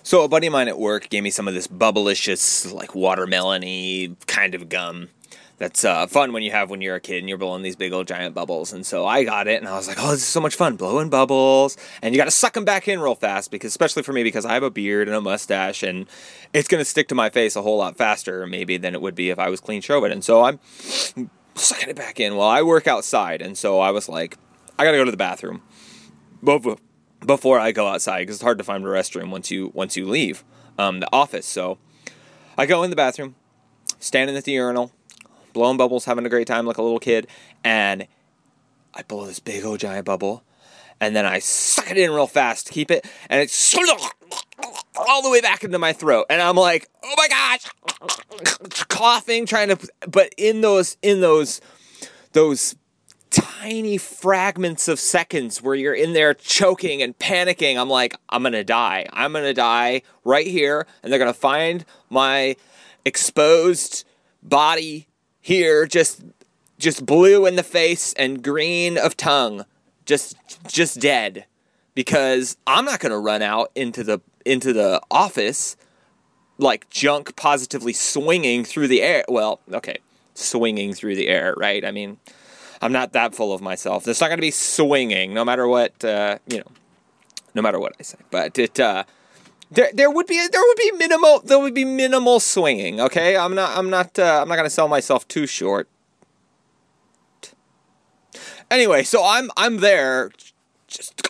So a buddy of mine at work gave me some of this bubblicious, like watermelon-y kind of gum. That's fun when you're a kid and you're blowing these big old giant bubbles. And so I got it and I was like, oh, this is so much fun, blowing bubbles. And you got to suck them back in real fast, because especially for me, because I have a beard and a mustache and it's going to stick to my face a whole lot faster maybe than it would be if I was clean shaven. And so I'm sucking it back in while I work outside. And so I was like, I got to go to the bathroom before I go outside, because it's hard to find a restroom once you leave the office. So I go in the bathroom, standing at the urinal, blowing bubbles, having a great time like a little kid, and I blow this big old giant bubble, and then I suck it in real fast to keep it, and it's all the way back into my throat, and I'm like, oh my gosh, coughing, but in those tiny fragments of seconds where you're in there choking and panicking, I'm like, I'm gonna die right here, and they're gonna find my exposed body here, just blue in the face and green of tongue, just dead, because I'm not gonna run out into the office like junk positively swinging through the air. Well, okay, swinging through the air, right? I mean, I'm not that full of myself. It's not gonna be swinging, no matter what no matter what I say. But there would be minimal swinging. Okay, I'm not gonna sell myself too short. Anyway, so I'm there, just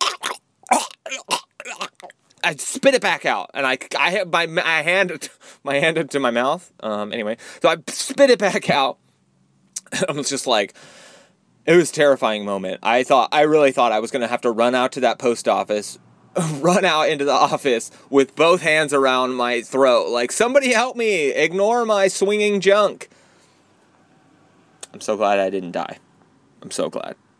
I spit it back out, and I have my hand to my mouth. Anyway, so I spit it back out. I was just like, it was a terrifying moment. I really thought I was gonna have to run out to that post office. Run out into the office with both hands around my throat, like, somebody help me, ignore my swinging junk. I'm so glad I didn't die. I'm so glad.